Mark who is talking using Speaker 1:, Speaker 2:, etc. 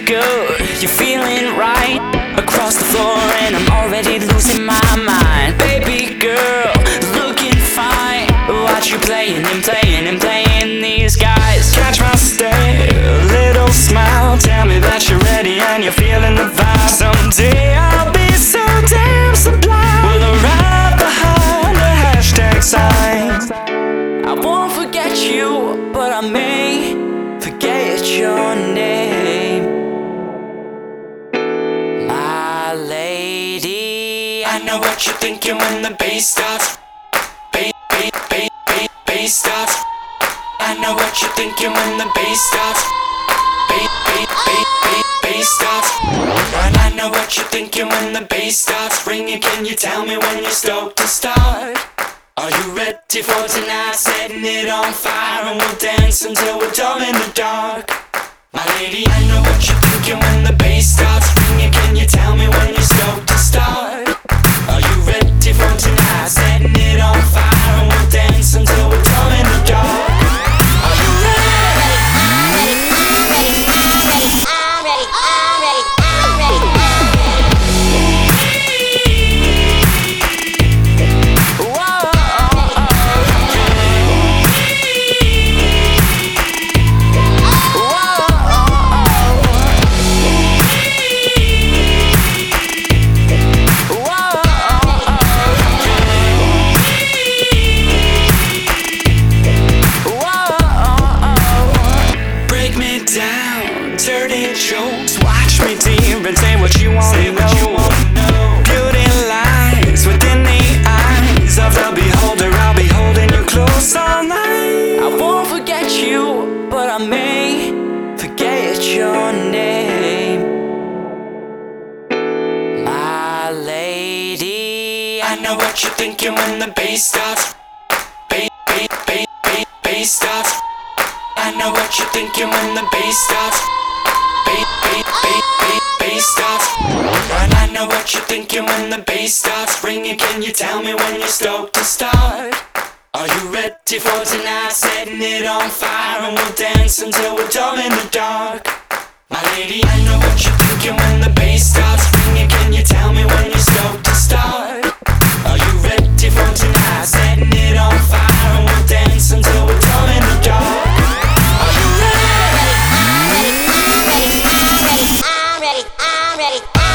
Speaker 1: good, you're feeling right. Across the floor and I'm already losing my mind. Baby girl, looking fine. Watch you playing and playing and playing these guys. Catch my stare, little smile. Tell me that you're ready and you're feeling the vibe. Someday I'll be so damn sublime. We'll arrive behind the hashtag sign. I won't forget you, but I may forget your name. My lady, I know what you're thinking when the bass starts. Bass starts. I know what you're thinking when the bass starts. Bass starts. I know what you're thinking when the bass starts ringing. Can you tell me when you're stoked to start? Are you ready for tonight? Setting it on fire and we'll dance until we're dumb in the dark. My lady, I know what you're thinking when the bass starts ringing. Can you tell me when you're stoked to start? Are you ready for tonight? Setting it on fire and we'll dance until we're dumb in the dark. Are you ready? Turn it jokes, watch me dear and say what you want to know. Beauty lies within the eyes of the beholder. I'll be holding you close all night. I won't forget you, but I may forget your name. My lady, I know what you're thinking when the bass starts. Bass starts. I know what you're thinking when the bass starts. Bass starts. I know what you're thinking when the bass starts ringing. Can you tell me when you're stoked to start? Are you ready for tonight? Setting it on fire and we'll dance until we're dumb in the dark. My lady, I know what you're thinking when the bass starts ringing. Can you tell me when you're stoked to start? Are you ready for tonight? Setting it on fire and we'll dance until we're dumb in the dark.
Speaker 2: I'm ready.